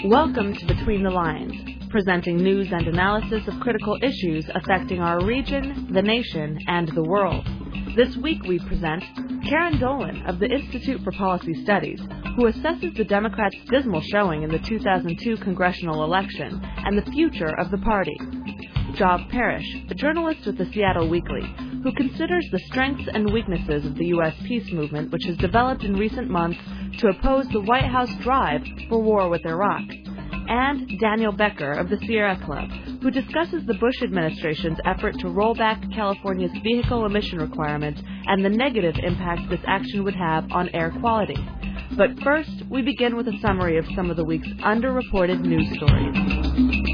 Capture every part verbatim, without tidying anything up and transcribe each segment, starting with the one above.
Welcome to Between the Lines, presenting news and analysis of critical issues affecting our region, the nation, and the world. This week we present Karen Dolan of the Institute for Policy Studies, who assesses the Democrats' dismal showing in the two thousand two congressional election and the future of the party. Job Parrish, a journalist with the Seattle Weekly, who considers the strengths and weaknesses of the U S peace movement which has developed in recent months to oppose the White House drive for war with Iraq. And Daniel Becker of the Sierra Club, who discusses the Bush administration's effort to roll back California's vehicle emission requirements and the negative impact this action would have on air quality. But first, we begin with a summary of some of the week's underreported news stories.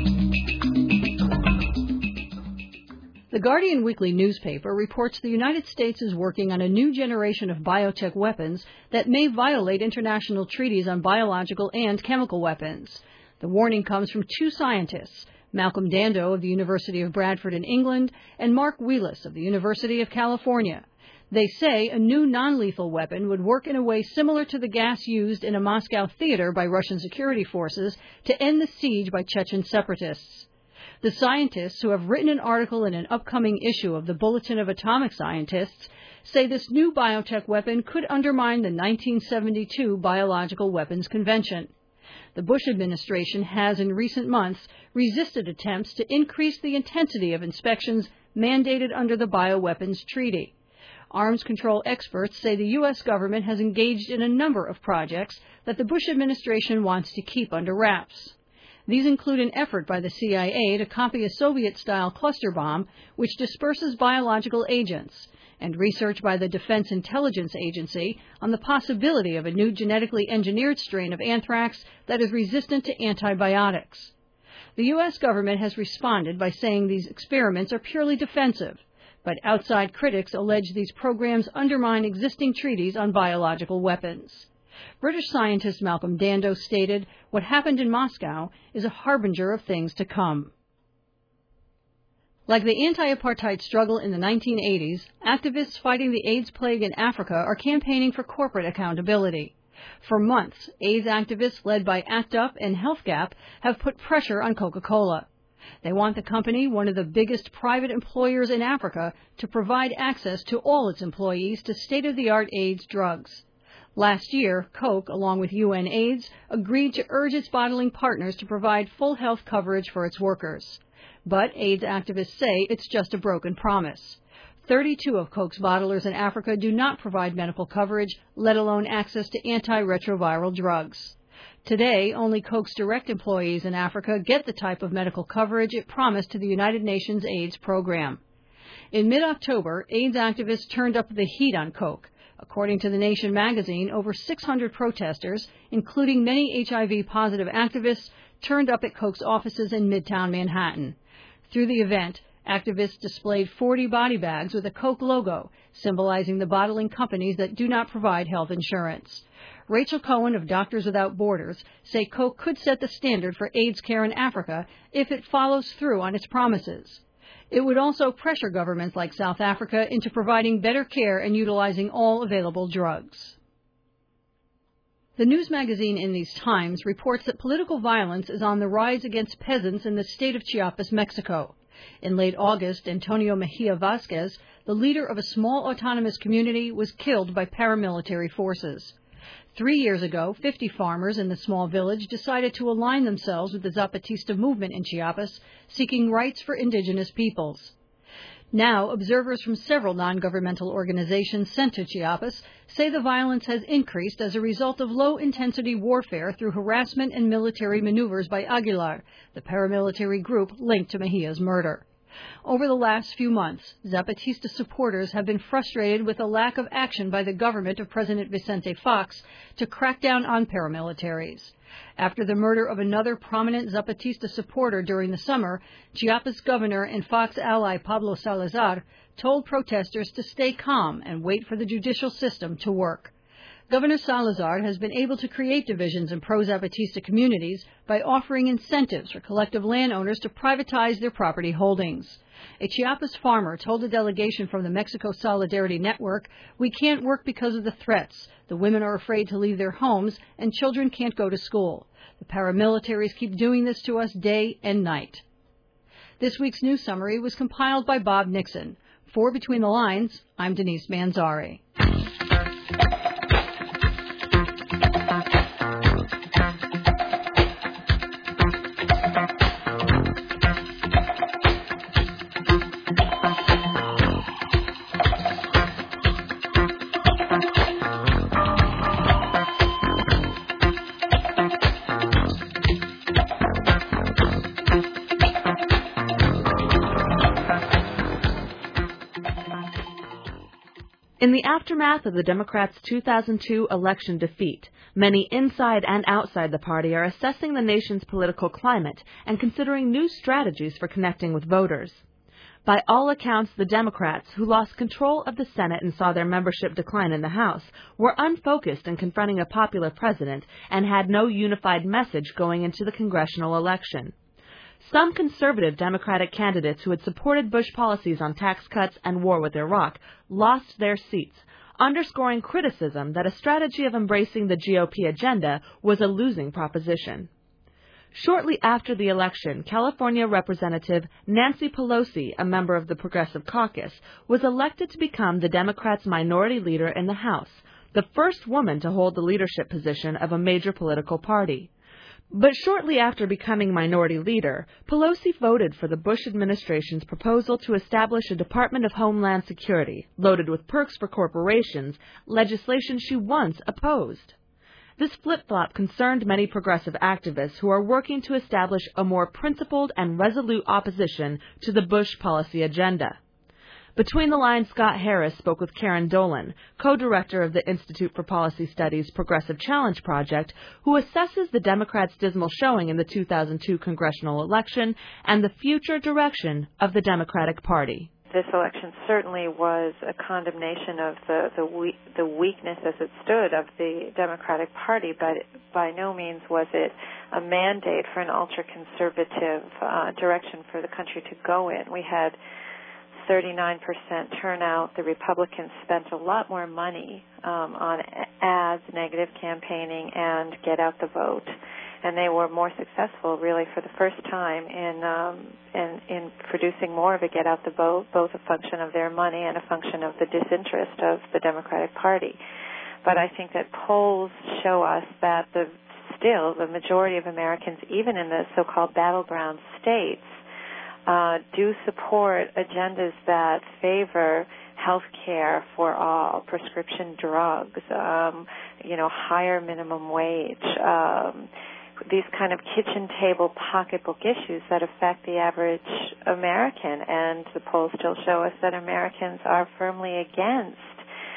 The Guardian Weekly newspaper reports the United States is working on a new generation of biotech weapons that may violate international treaties on biological and chemical weapons. The warning comes from two scientists, Malcolm Dando of the University of Bradford in England and Mark Wheelis of the University of California. They say a new non-lethal weapon would work in a way similar to the gas used in a Moscow theater by Russian security forces to end the siege by Chechen separatists. The scientists, who have written an article in an upcoming issue of the Bulletin of Atomic Scientists, say this new biotech weapon could undermine the nineteen seventy-two Biological Weapons Convention. The Bush administration has in recent months resisted attempts to increase the intensity of inspections mandated under the Bioweapons Treaty. Arms control experts say the U S government has engaged in a number of projects that the Bush administration wants to keep under wraps. These include an effort by the C I A to copy a Soviet-style cluster bomb which disperses biological agents, and research by the Defense Intelligence Agency on the possibility of a new genetically engineered strain of anthrax that is resistant to antibiotics. The U S government has responded by saying these experiments are purely defensive, but outside critics allege these programs undermine existing treaties on biological weapons. British scientist Malcolm Dando stated, "What happened in Moscow is a harbinger of things to come." Like the anti-apartheid struggle in the nineteen eighties, activists fighting the AIDS plague in Africa are campaigning for corporate accountability. For months, AIDS activists led by ACT UP and HealthGap have put pressure on Coca-Cola. They want the company, one of the biggest private employers in Africa, to provide access to all its employees to state-of-the-art AIDS drugs. Last year, Coke, along with U N AIDS, agreed to urge its bottling partners to provide full health coverage for its workers. But AIDS activists say it's just a broken promise. thirty-two of Coke's bottlers in Africa do not provide medical coverage, let alone access to antiretroviral drugs. Today, only Coke's direct employees in Africa get the type of medical coverage it promised to the United Nations AIDS program. In mid-October, AIDS activists turned up the heat on Coke. According to The Nation magazine, over six hundred protesters, including many H I V-positive activists, turned up at Coke's offices in Midtown Manhattan. Through the event, activists displayed forty body bags with a Coke logo, symbolizing the bottling companies that do not provide health insurance. Rachel Cohen of Doctors Without Borders say Coke could set the standard for AIDS care in Africa if it follows through on its promises. It would also pressure governments like South Africa into providing better care and utilizing all available drugs. The news magazine In These Times reports that political violence is on the rise against peasants in the state of Chiapas, Mexico. In late August, Antonio Mejia Vasquez, the leader of a small autonomous community, was killed by paramilitary forces. Three years ago, fifty farmers in the small village decided to align themselves with the Zapatista movement in Chiapas, seeking rights for indigenous peoples. Now, observers from several non-governmental organizations sent to Chiapas say the violence has increased as a result of low-intensity warfare through harassment and military maneuvers by Aguilar, the paramilitary group linked to Mejia's murder. Over the last few months, Zapatista supporters have been frustrated with the lack of action by the government of President Vicente Fox to crack down on paramilitaries. After the murder of another prominent Zapatista supporter during the summer, Chiapas governor and Fox ally Pablo Salazar told protesters to stay calm and wait for the judicial system to work. Governor Salazar has been able to create divisions in pro-Zapatista communities by offering incentives for collective landowners to privatize their property holdings. A Chiapas farmer told a delegation from the Mexico Solidarity Network, "We can't work because of the threats. The women are afraid to leave their homes, and children can't go to school. The paramilitaries keep doing this to us day and night." This week's news summary was compiled by Bob Nixon. For Between the Lines, I'm Denise Manzari. In the aftermath of the Democrats' two thousand two election defeat, many inside and outside the party are assessing the nation's political climate and considering new strategies for connecting with voters. By all accounts, the Democrats, who lost control of the Senate and saw their membership decline in the House, were unfocused in confronting a popular president and had no unified message going into the congressional election. Some conservative Democratic candidates who had supported Bush policies on tax cuts and war with Iraq lost their seats, underscoring criticism that a strategy of embracing the G O P agenda was a losing proposition. Shortly after the election, California Representative Nancy Pelosi, a member of the Progressive Caucus, was elected to become the Democrats' minority leader in the House, the first woman to hold the leadership position of a major political party. But shortly after becoming minority leader, Pelosi voted for the Bush administration's proposal to establish a Department of Homeland Security, loaded with perks for corporations, legislation she once opposed. This flip-flop concerned many progressive activists who are working to establish a more principled and resolute opposition to the Bush policy agenda. Between the Lines, Scott Harris spoke with Karen Dolan, co-director of the Institute for Policy Studies' Progressive Challenge Project, who assesses the Democrats' dismal showing in the two thousand two congressional election and the future direction of the Democratic Party. This election certainly was a condemnation of the, the, we, the weakness as it stood of the Democratic Party, but by no means was it a mandate for an ultra-conservative uh, direction for the country to go in. We had thirty-nine percent turnout. The Republicans spent a lot more money um, on ads, negative campaigning, and get out the vote. And they were more successful, really, for the first time in, um, in in producing more of a get out the vote, both a function of their money and a function of the disinterest of the Democratic Party. But I think that polls show us that the still the majority of Americans, even in the so-called battleground states, Uh, do support agendas that favor health care for all, prescription drugs, um, you know, higher minimum wage, um, these kind of kitchen table pocketbook issues that affect the average American. And the polls still show us that Americans are firmly against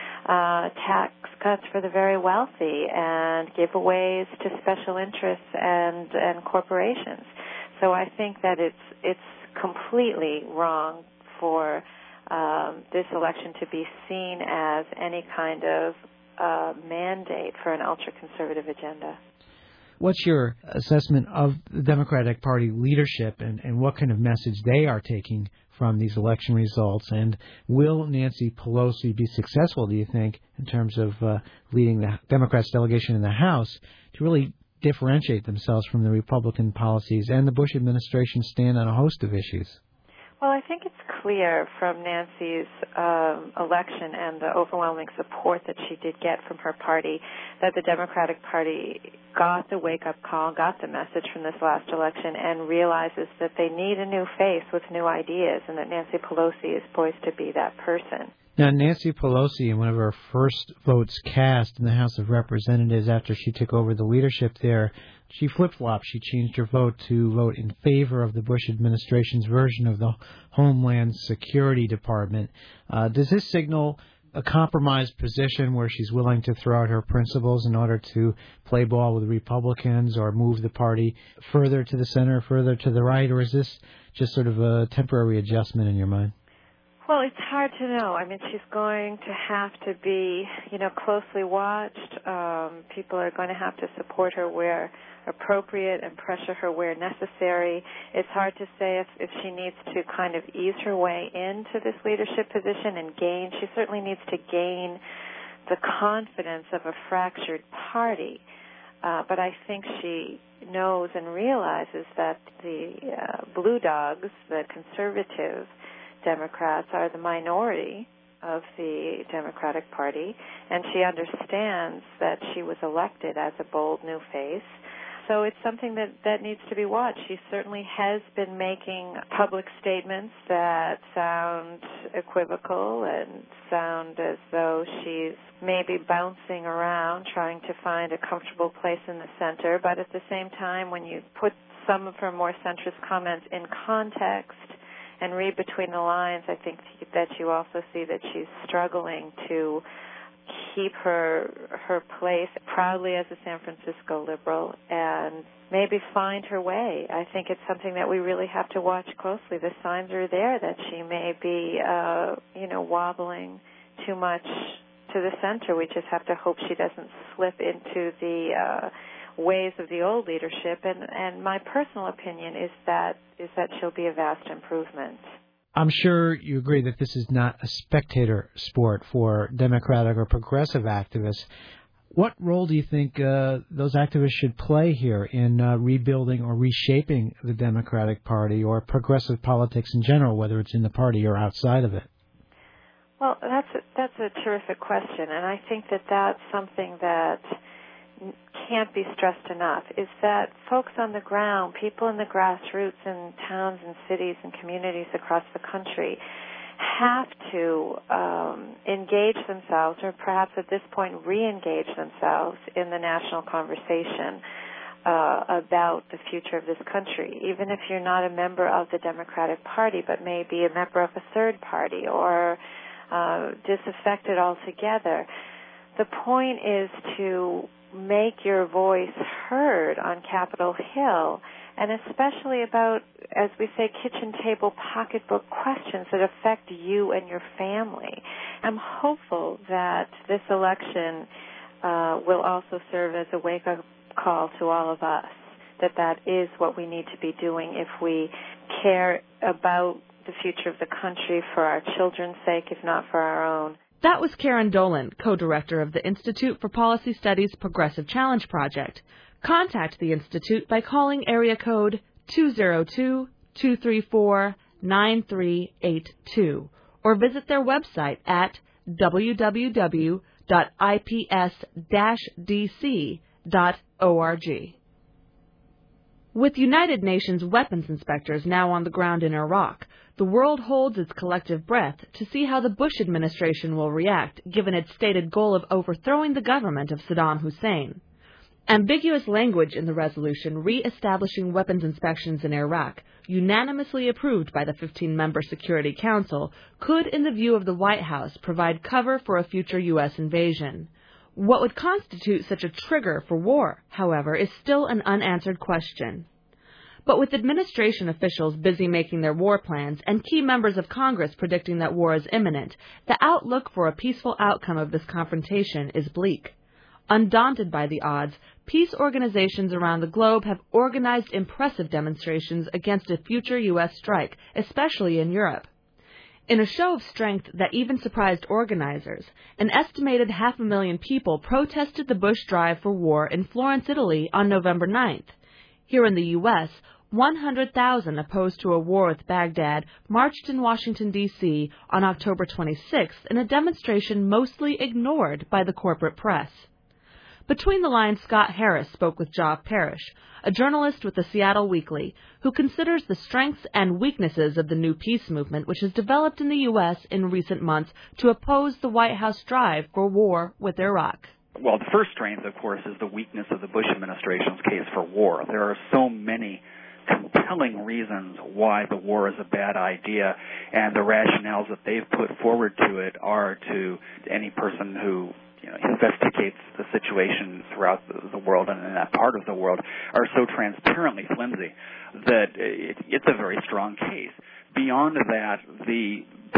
uh, tax cuts for the very wealthy and giveaways to special interests and, and corporations. So I think that it's it's completely wrong for um, this election to be seen as any kind of uh, mandate for an ultra-conservative agenda. What's your assessment of the Democratic Party leadership and, and what kind of message they are taking from these election results? And will Nancy Pelosi be successful, do you think, in terms of uh, leading the Democrats' delegation in the House to really differentiate themselves from the Republican policies and the Bush administration's stand on a host of issues? Well, I think it's clear from Nancy's um, election and the overwhelming support that she did get from her party that the Democratic Party got the wake-up call, got the message from this last election, and realizes that they need a new face with new ideas, and that Nancy Pelosi is poised to be that person. Now, Nancy Pelosi, in one of her first votes cast in the House of Representatives after she took over the leadership there, she flip-flopped. She changed her vote to vote in favor of the Bush administration's version of the Homeland Security Department. Uh, does this signal a compromised position where she's willing to throw out her principles in order to play ball with Republicans or move the party further to the center, further to the right, or is this just sort of a temporary adjustment in your mind? Well, it's hard to know. I mean, she's going to have to be, you know, closely watched. Um, people are going to have to support her where appropriate and pressure her where necessary. It's hard to say if, if she needs to kind of ease her way into this leadership position and gain. She certainly needs to gain the confidence of a fractured party. Uh, but I think she knows and realizes that the uh, blue dogs, the conservative Democrats, are the minority of the Democratic Party, and she understands that she was elected as a bold new face. So it's something that, that needs to be watched. She certainly has been making public statements that sound equivocal and sound as though she's maybe bouncing around trying to find a comfortable place in the center. But at the same time, when you put some of her more centrist comments in context and read between the lines, I think that you also see that she's struggling to keep her her place proudly as a San Francisco liberal and maybe find her way. I think it's something that we really have to watch closely. The signs are there that she may be, uh, you know, wobbling too much to the center. We just have to hope she doesn't slip into the uh, ways of the old leadership. And, and my personal opinion is that is that she'll be a vast improvement. I'm sure you agree that this is not a spectator sport for Democratic or progressive activists. What role do you think uh, those activists should play here in uh, rebuilding or reshaping the Democratic Party or progressive politics in general, whether it's in the party or outside of it? Well, that's a, that's a terrific question, and I think that that's something that can't be stressed enough, is that folks on the ground, people in the grassroots in towns and cities and communities across the country have to um, engage themselves, or perhaps at this point re-engage themselves in the national conversation uh, about the future of this country, even if you're not a member of the Democratic Party, but maybe a member of a third party or uh, disaffected altogether. The point is to make your voice heard on Capitol Hill, and especially about, as we say, kitchen table pocketbook questions that affect you and your family. I'm hopeful that this election uh, will also serve as a wake-up call to all of us, that that is what we need to be doing if we care about the future of the country for our children's sake, if not for our own. That was Karen Dolan, co-director of the Institute for Policy Studies Progressive Challenge Project. Contact the Institute by calling area code two zero two, two three four, nine three eight two or visit their website at w w w dot i p s dash d c dot org. With United Nations weapons inspectors now on the ground in Iraq, the world holds its collective breath to see how the Bush administration will react, given its stated goal of overthrowing the government of Saddam Hussein. Ambiguous language in the resolution re-establishing weapons inspections in Iraq, unanimously approved by the fifteen-member Security Council, could, in the view of the White House, provide cover for a future U S invasion. What would constitute such a trigger for war, however, is still an unanswered question. But with administration officials busy making their war plans and key members of Congress predicting that war is imminent, the outlook for a peaceful outcome of this confrontation is bleak. Undaunted by the odds, peace organizations around the globe have organized impressive demonstrations against a future U S strike, especially in Europe. In a show of strength that even surprised organizers, an estimated half a million people protested the Bush drive for war in Florence, Italy on November ninth. Here in the U S, one hundred thousand opposed to a war with Baghdad marched in Washington, D C on October twenty-sixth in a demonstration mostly ignored by the corporate press. Between the lines, Scott Harris spoke with Geoff Parrish, a journalist with the Seattle Weekly, who considers the strengths and weaknesses of the new peace movement which has developed in the U S in recent months to oppose the White House drive for war with Iraq. Well, the first strength, of course, is the weakness of the Bush administration's case for war. There are so many compelling reasons why the war is a bad idea, and the rationales that they've put forward to it are, to any person who you know, investigates the situation throughout the, the world and in that part of the world, are so transparently flimsy that it, it's a very strong case. Beyond that, the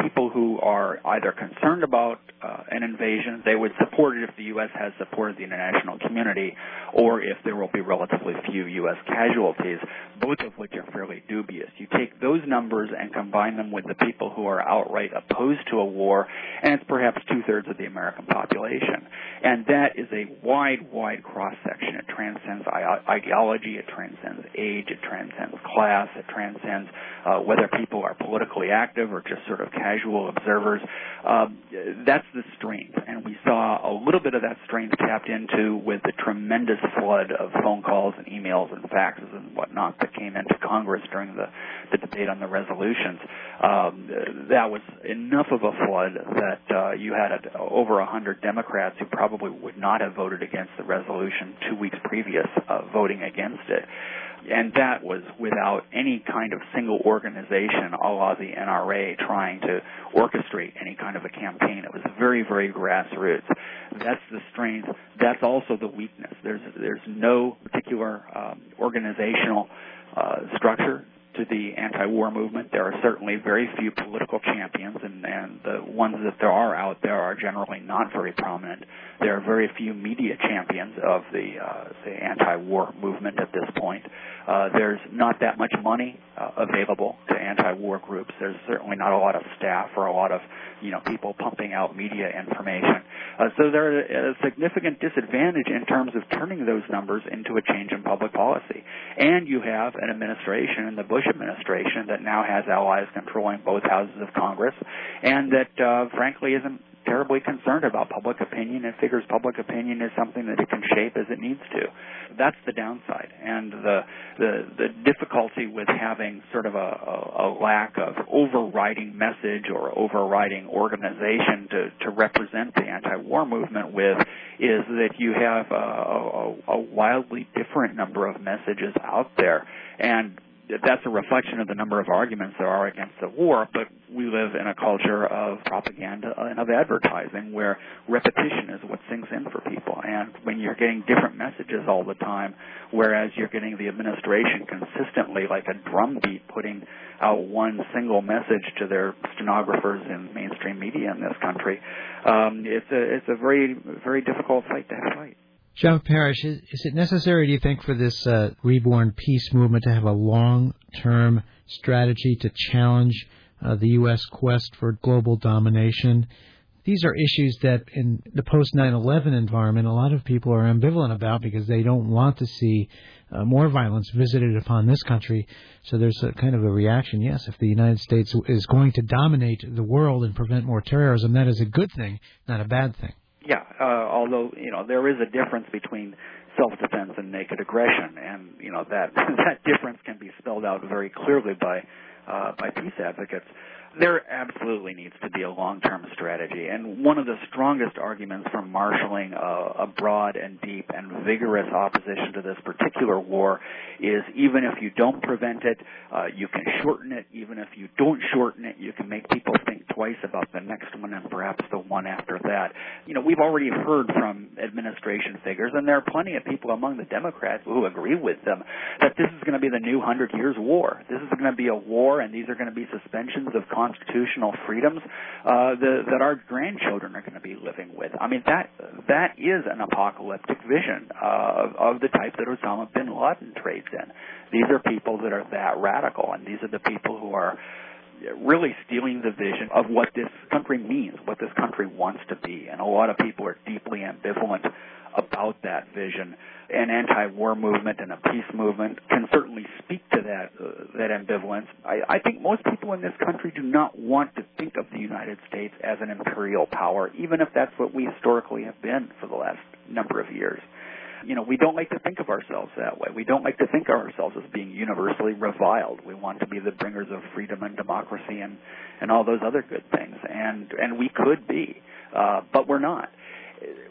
people who are either concerned about uh, an invasion, they would support it if the U S has supported the international community, or if there will be relatively few U S casualties, both of which are fairly dubious. You take those numbers and combine them with the people who are outright opposed to a war, and it's perhaps two-thirds of the American population. And that is a wide, wide cross-section. It transcends ideology, it transcends age, it transcends class, it transcends uh, whether people are politically active or just sort of casual observers. Um, that's the strength, and we saw a little bit of that strength tapped into with the tremendous flood of phone calls and emails and faxes and whatnot that came into Congress during the, the debate on the resolutions. Um, that was enough of a flood that uh, you had a, over a hundred Democrats who probably would not have voted against the resolution two weeks previous uh, voting against it. And that was without any kind of single organization, a la the N R A, trying to orchestrate any kind of a campaign. It was very, very grassroots. That's the strength. That's also the weakness. There's there's no particular um, organizational uh, structure to the anti-war movement. There are certainly very few political champions, and, and the ones that there are out there are generally not very prominent. There are very few media champions of the, uh, the anti-war movement at this point. Uh, there's not that much money uh, available to anti-war groups. There's certainly not a lot of staff or a lot of, you know, people pumping out media information. Uh, so they're at a significant disadvantage in terms of turning those numbers into a change in public policy. And you have an administration in the Bush administration that now has allies controlling both houses of Congress, and that, uh, frankly, isn't terribly concerned about public opinion. It figures public opinion is something that it can shape as it needs to. That's the downside, and the the, the difficulty with having sort of a, a, a lack of overriding message or overriding organization to, to represent the anti-war movement with is that you have a, a, a wildly different number of messages out there, and that's a reflection of the number of arguments there are against the war, but we live in a culture of propaganda and of advertising where repetition is what sinks in for people. And when you're getting different messages all the time, whereas you're getting the administration consistently like a drumbeat putting out one single message to their stenographers in mainstream media in this country, um, it's a it's a very, very difficult fight to fight. John Parrish, is, is it necessary, do you think, for this uh, reborn peace movement to have a long-term strategy to challenge uh, the U S quest for global domination? These are issues that in the post nine eleven environment, a lot of people are ambivalent about because they don't want to see uh, more violence visited upon this country. So there's a kind of a reaction, yes, if the United States is going to dominate the world and prevent more terrorism, that is a good thing, not a bad thing. Yeah, uh, although, you know, there is a difference between self-defense and naked aggression, and, you know, that that difference can be spelled out very clearly by uh, by peace advocates. There absolutely needs to be a long-term strategy, and one of the strongest arguments for marshaling a, a broad and deep and vigorous opposition to this particular war is even if you don't prevent it, uh, you can shorten it. Even if you don't shorten it, you can make people think twice about the next one and perhaps the one after that. You know, we've already heard from administration figures, and there are plenty of people among the Democrats who agree with them, that this is going to be the new Hundred Years' War. This is going to be a war, and these are going to be suspensions of constitutional freedoms uh, the, that our grandchildren are going to be living with. I mean, that that is an apocalyptic vision uh, of, of the type that Osama bin Laden trades in. These are people that are that radical, and these are the people who are really stealing the vision of what this country means, what this country wants to be. And a lot of people are deeply ambivalent about that vision. An anti-war movement and a peace movement can certainly speak to that uh, that ambivalence. I, I think most people in this country do not want to think of the United States as an imperial power, even if that's what we historically have been for the last number of years. You know, we don't like to think of ourselves that way. We don't like to think of ourselves as being universally reviled. We want to be the bringers of freedom and democracy and, and all those other good things. And, and we could be, uh, but we're not.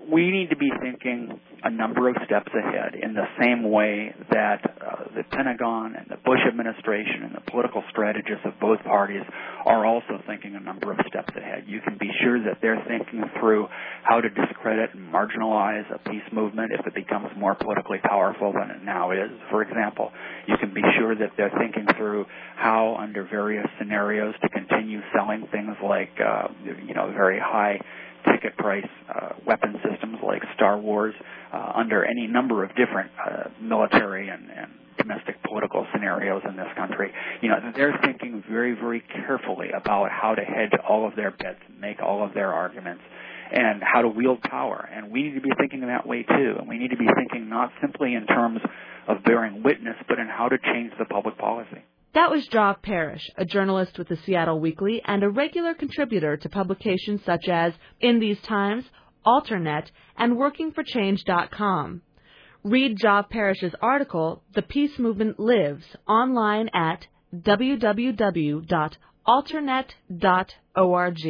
we need to be thinking a number of steps ahead in the same way that uh, the Pentagon and the Bush administration and the political strategists of both parties are also thinking a number of steps ahead. You can be sure that they're thinking through how to discredit and marginalize a peace movement if it becomes more politically powerful than it now is, for example. You can be sure that they're thinking through how, under various scenarios, to continue selling things like, uh, you know, very high ticket price uh, weapon systems like Star Wars uh, under any number of different uh, military and, and domestic political scenarios in this country. You know, they're thinking very, very carefully about how to hedge all of their bets and make all of their arguments and how to wield power. And we need to be thinking that way, too. And we need to be thinking not simply in terms of bearing witness, but in how to change the public policy. That was Job Parrish, a journalist with the Seattle Weekly and a regular contributor to publications such as In These Times, Alternet, and working for change dot com. Read Job Parrish's article, The Peace Movement Lives, online at w w w dot alternet dot org.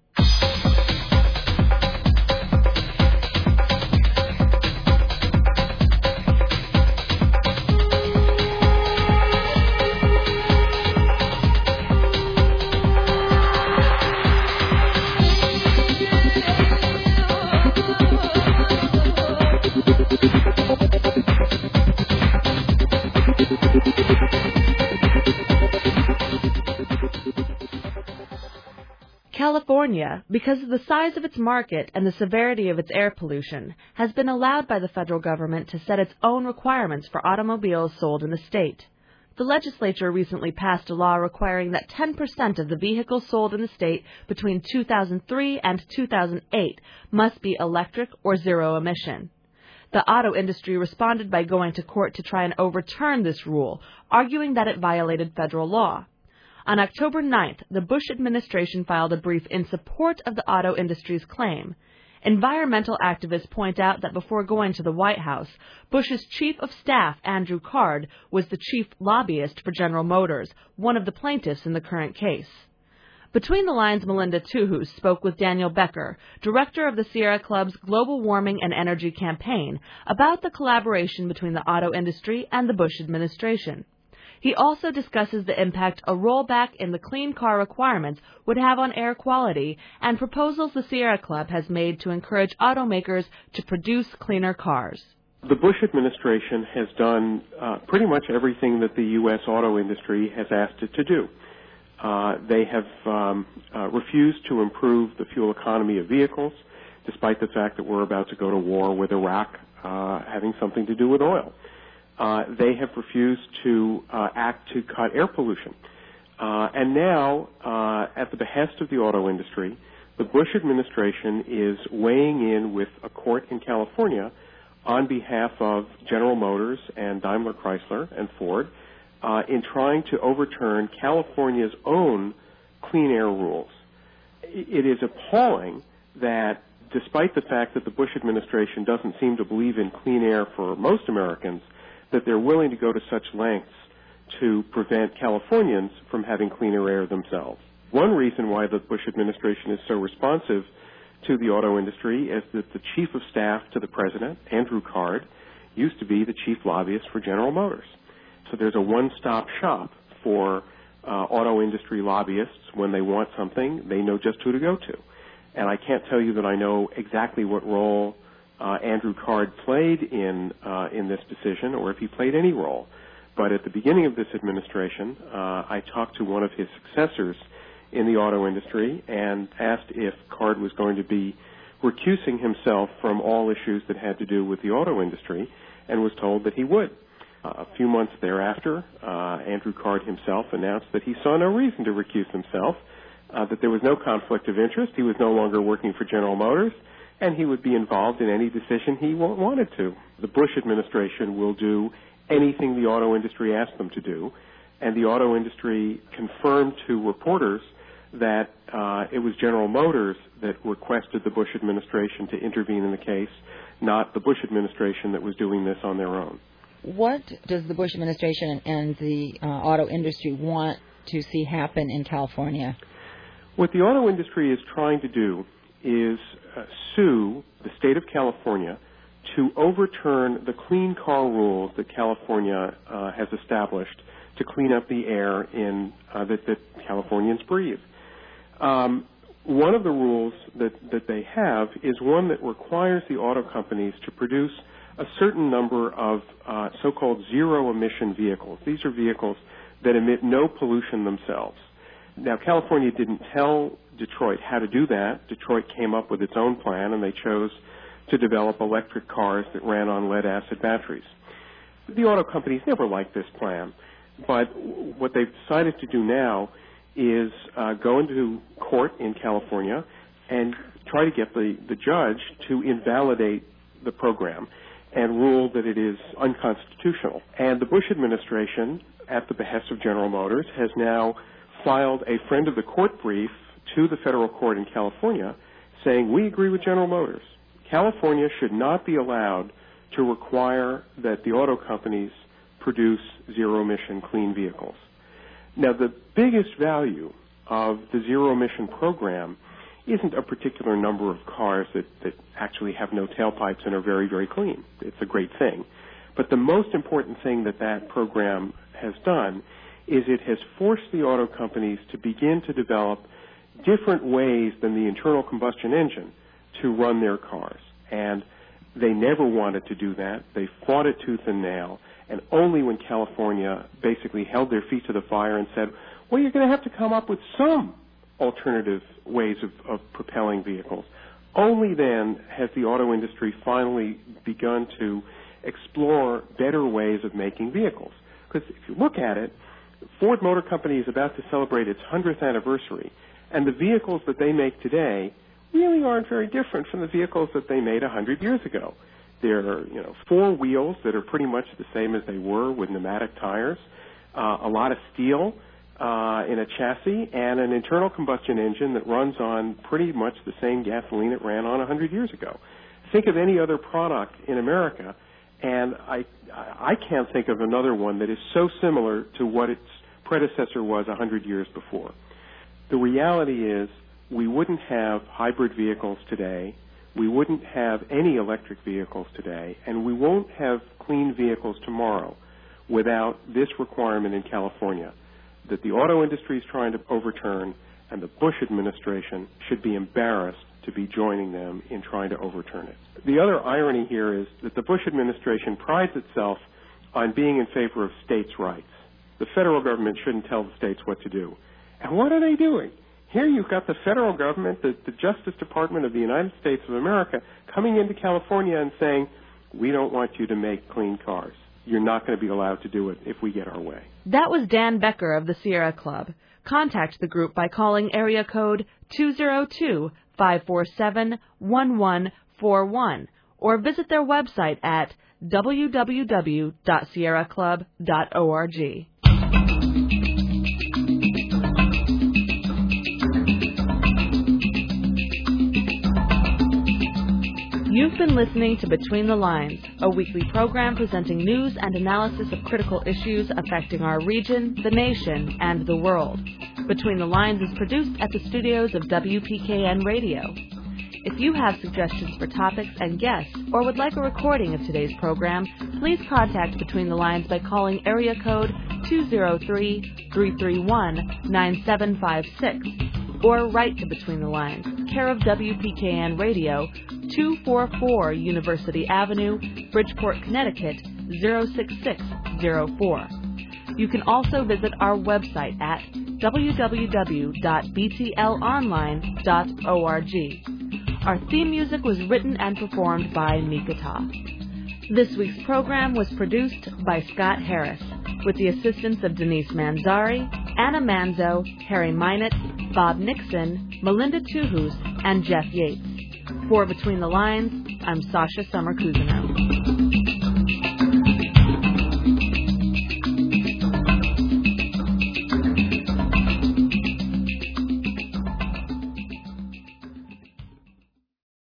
California, because of the size of its market and the severity of its air pollution, has been allowed by the federal government to set its own requirements for automobiles sold in the state. The legislature recently passed a law requiring that ten percent of the vehicles sold in the state between two thousand three and two thousand eight must be electric or zero emission. The auto industry responded by going to court to try and overturn this rule, arguing that it violated federal law. On October ninth, the Bush administration filed a brief in support of the auto industry's claim. Environmental activists point out that before going to the White House, Bush's chief of staff, Andrew Card, was the chief lobbyist for General Motors, one of the plaintiffs in the current case. Between the Lines, Melinda Tuhus spoke with Daniel Becker, director of the Sierra Club's Global Warming and Energy Campaign, about the collaboration between the auto industry and the Bush administration. He also discusses the impact a rollback in the clean car requirements would have on air quality and proposals the Sierra Club has made to encourage automakers to produce cleaner cars. The Bush administration has done uh, pretty much everything that the U S auto industry has asked it to do. Uh, they have um, uh, refused to improve the fuel economy of vehicles, despite the fact that we're about to go to war with Iraq, uh, having something to do with oil. Uh, they have refused to uh, act to cut air pollution. Uh, and now, uh, at the behest of the auto industry, the Bush administration is weighing in with a court in California on behalf of General Motors and Daimler Chrysler and Ford uh, in trying to overturn California's own clean air rules. It is appalling that despite the fact that the Bush administration doesn't seem to believe in clean air for most Americans, that they're willing to go to such lengths to prevent Californians from having cleaner air themselves. One reason why the Bush administration is so responsive to the auto industry is that the chief of staff to the president, Andrew Card, used to be the chief lobbyist for General Motors. So there's a one-stop shop for uh, auto industry lobbyists. When they want something, they know just who to go to. And I can't tell you that I know exactly what role Uh, Andrew Card played in uh, in this decision, or if he played any role. But at the beginning of this administration, uh, I talked to one of his successors in the auto industry and asked if Card was going to be recusing himself from all issues that had to do with the auto industry, and was told that he would. Uh, a few months thereafter, uh, Andrew Card himself announced that he saw no reason to recuse himself, uh, that there was no conflict of interest, he was no longer working for General Motors, and he would be involved in any decision he wanted to. The Bush administration will do anything the auto industry asks them to do, and the auto industry confirmed to reporters that uh, it was General Motors that requested the Bush administration to intervene in the case, not the Bush administration that was doing this on their own. What does the Bush administration and the uh, auto industry want to see happen in California? What the auto industry is trying to do is uh, sue the state of California to overturn the clean car rules that California uh, has established to clean up the air in uh, that, that Californians breathe. Um, one of the rules that, that they have is one that requires the auto companies to produce a certain number of uh, so-called zero-emission vehicles. These are vehicles that emit no pollution themselves. Now, California didn't tell Detroit how to do that. Detroit came up with its own plan, and they chose to develop electric cars that ran on lead-acid batteries. The auto companies never liked this plan, but what they've decided to do now is uh, go into court in California and try to get the, the judge to invalidate the program and rule that it is unconstitutional. And the Bush administration, at the behest of General Motors, has now filed a friend of the court brief to the federal court in California saying, we agree with General Motors. California should not be allowed to require that the auto companies produce zero-emission clean vehicles. Now, the biggest value of the zero-emission program isn't a particular number of cars that, that actually have no tailpipes and are very, very clean. It's a great thing. But the most important thing that that program has done is it has forced the auto companies to begin to develop different ways than the internal combustion engine to run their cars. And they never wanted to do that. They fought it tooth and nail. And only when California basically held their feet to the fire and said, well, you're going to have to come up with some alternative ways of, of propelling vehicles, only then has the auto industry finally begun to explore better ways of making vehicles. Because if you look at it, Ford Motor Company is about to celebrate its hundredth anniversary, and the vehicles that they make today really aren't very different from the vehicles that they made one hundred years ago. They're, you know, four wheels that are pretty much the same as they were with pneumatic tires, uh, a lot of steel uh, in a chassis, and an internal combustion engine that runs on pretty much the same gasoline it ran on one hundred years ago. Think of any other product in America, and I, I can't think of another one that is so similar to what its predecessor was one hundred years before. The reality is we wouldn't have hybrid vehicles today, we wouldn't have any electric vehicles today, and we won't have clean vehicles tomorrow without this requirement in California that the auto industry is trying to overturn, and the Bush administration should be embarrassed to be joining them in trying to overturn it. The other irony here is that the Bush administration prides itself on being in favor of states' rights. The federal government shouldn't tell the states what to do. And what are they doing? Here you've got the federal government, the, the Justice Department of the United States of America, coming into California and saying, we don't want you to make clean cars. You're not going to be allowed to do it if we get our way. That was Dan Becker of the Sierra Club. Contact the group by calling area code two zero two, five four seven, one one four one or visit their website at w w w dot sierra club dot org. You've been listening to Between the Lines, a weekly program presenting news and analysis of critical issues affecting our region, the nation, and the world. Between the Lines is produced at the studios of W P K N Radio. If you have suggestions for topics and guests, or would like a recording of today's program, please contact Between the Lines by calling area code two zero three, three three one, nine seven five six or write to Between the Lines, care of W P K N Radio, two forty-four University Avenue, Bridgeport, Connecticut, zero six six zero four. You can also visit our website at w w w dot b t l online dot org. Our theme music was written and performed by Mikata. This week's program was produced by Scott Harris, with the assistance of Denise Manzari, Anna Manzo, Harry Minott, Bob Nixon, Melinda Tuhus, and Jeff Yates. For Between the Lines, I'm Sasha Summer-Cousineau.